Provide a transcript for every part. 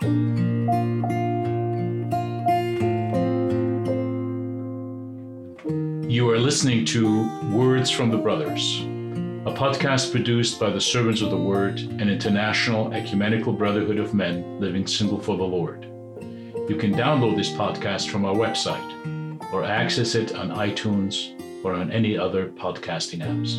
You are listening to Words from the Brothers, a podcast produced by the Servants of the Word, an international ecumenical brotherhood of men living single for the Lord. You can download this podcast from our website or access it on iTunes or on any other podcasting apps.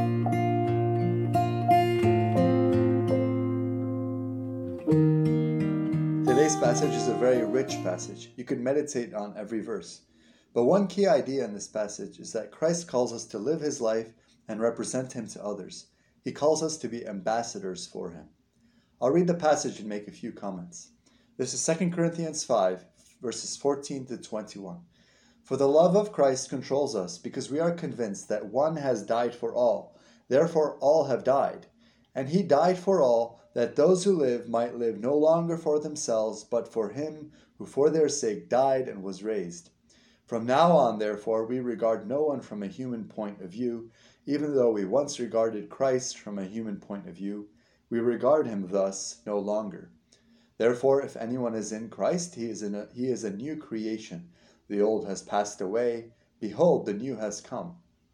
Today's passage is a very rich passage. You could meditate on every verse. But one key idea in this passage is that Christ calls us to live his life and represent him to others. He calls us to be ambassadors for him. I'll read the passage and make a few comments. This is 2 Corinthians 5, verses 14 to 21. For the love of Christ controls us, because we are convinced that one has died for all. Therefore all have died. And he died for all, that those who live might live no longer for themselves, but for him who for their sake died and was raised. From now on, therefore, we regard no one from a human point of view. Even though we once regarded Christ from a human point of view, we regard him thus no longer. Therefore, if anyone is in Christ, he is a new creation. The old has passed away. Behold, the new has come.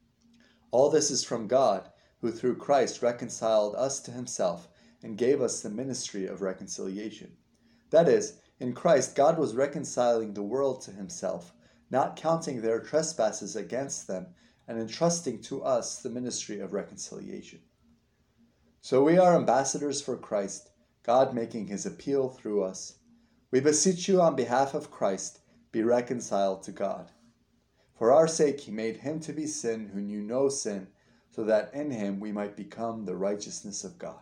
All this is from God, who through Christ reconciled us to himself and gave us the ministry of reconciliation. That is, in Christ, God was reconciling the world to himself, not counting their trespasses against them, and entrusting to us the ministry of reconciliation. So we are ambassadors for Christ, God making his appeal through us. We beseech you on behalf of Christ, be reconciled to God. For our sake he made him to be sin who knew no sin, so that in him we might become the righteousness of God.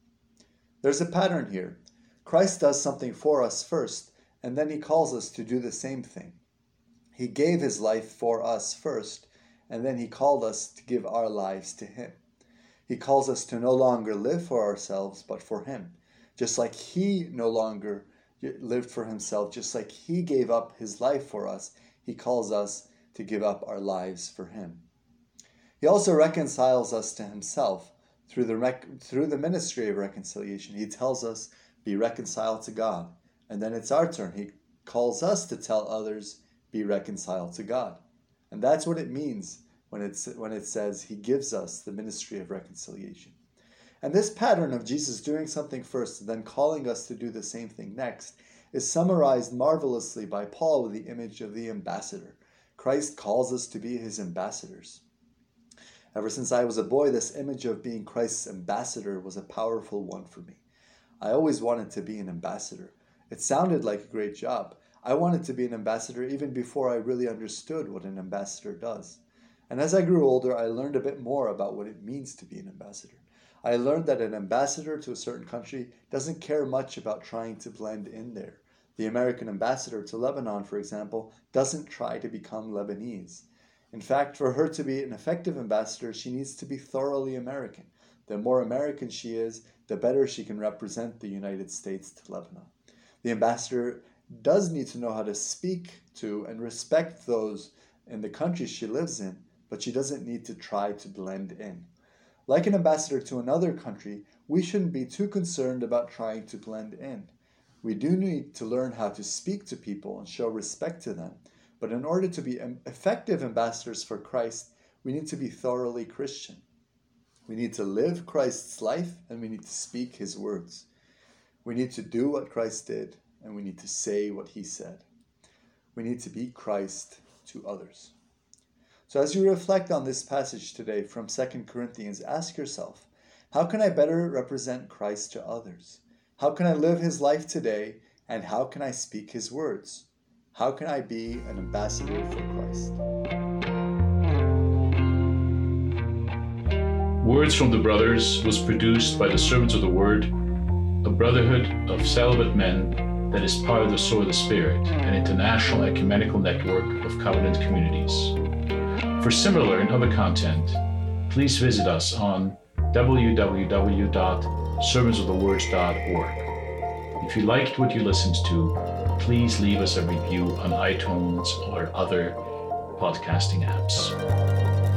There's a pattern here. Christ does something for us first, and then he calls us to do the same thing. He gave his life for us first, and then he called us to give our lives to him. He calls us to no longer live for ourselves, but for him. Just like he no longer lived for himself, just like he gave up his life for us, he calls us to give up our lives for him. He also reconciles us to himself through the ministry of reconciliation. He tells us, be reconciled to God. And then it's our turn. He calls us to tell others, be reconciled to God. And that's what it means when it says he gives us the ministry of reconciliation. And this pattern of Jesus doing something first and then calling us to do the same thing next is summarized marvelously by Paul with the image of the ambassador. Christ calls us to be his ambassadors. Ever since I was a boy, this image of being Christ's ambassador was a powerful one for me. I always wanted to be an ambassador. It sounded like a great job. I wanted to be an ambassador even before I really understood what an ambassador does. And as I grew older, I learned a bit more about what it means to be an ambassador. I learned that an ambassador to a certain country doesn't care much about trying to blend in there. The American ambassador to Lebanon, for example, doesn't try to become Lebanese. In fact, for her to be an effective ambassador, she needs to be thoroughly American. The more American she is, the better she can represent the United States to Lebanon. The ambassador does need to know how to speak to and respect those in the country she lives in, but she doesn't need to try to blend in. Like an ambassador to another country, we shouldn't be too concerned about trying to blend in. We do need to learn how to speak to people and show respect to them. But in order to be effective ambassadors for Christ, we need to be thoroughly Christian. We need to live Christ's life, and we need to speak his words. We need to do what Christ did, and we need to say what he said. We need to be Christ to others. So as you reflect on this passage today from 2 Corinthians, ask yourself, how can I better represent Christ to others? How can I live his life today, and how can I speak his words? How can I be an ambassador for Christ? Words from the Brothers was produced by the Servants of the Word, a brotherhood of celibate men that is part of the Sword of the Spirit, an international ecumenical network of covenant communities. For similar and other content, please visit us on www.servantsofthewords.org. If you liked what you listened to, please leave us a review on iTunes or other podcasting apps.